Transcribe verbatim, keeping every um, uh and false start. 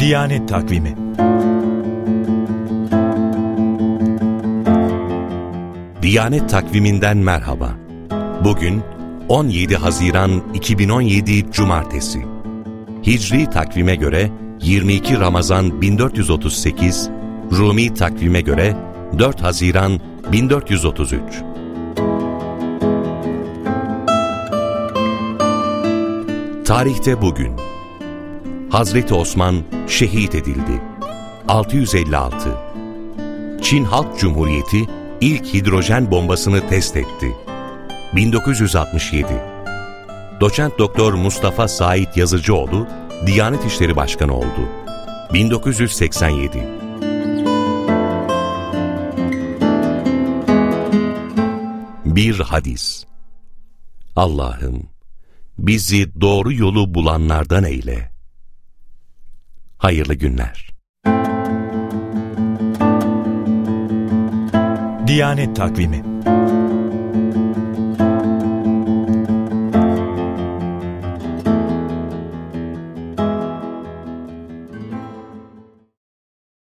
Diyanet Takvimi. Diyanet Takviminden merhaba. Bugün on yedi Haziran iki bin on yedi Cumartesi. Hicri takvime göre yirmi iki Ramazan bin dört yüz otuz sekiz, Rumi takvime göre dört Haziran bin dört yüz otuz üç. Tarihte bugün Hazreti Osman şehit edildi. altı yüz elli altı. Çin Halk Cumhuriyeti ilk hidrojen bombasını test etti. bin dokuz yüz altmış yedi. Doçent Doktor Mustafa Said Yazıcıoğlu Diyanet İşleri Başkanı oldu. bin dokuz yüz seksen yedi. Bir hadis. Allah'ım, bizi doğru yolu bulanlardan eyle. Hayırlı günler. Diyanet Takvimi.